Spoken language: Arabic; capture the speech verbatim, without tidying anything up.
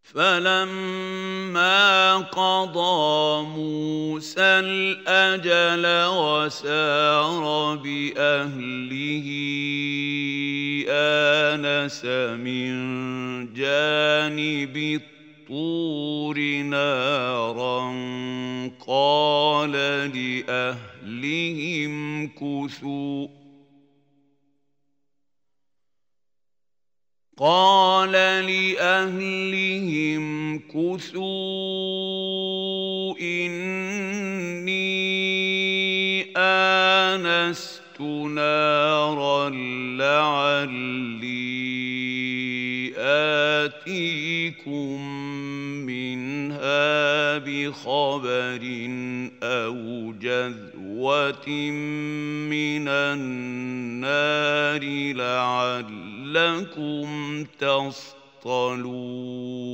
فلما قضى موسى الأجل وسار بأهله آنس من جانب الطور نارا قال لأهلهم كثوا قال لأهلهم كثوا إني آنست نارا لعلي آتيكم منها بخبر أو جذوة من النار لعلكم تصطلون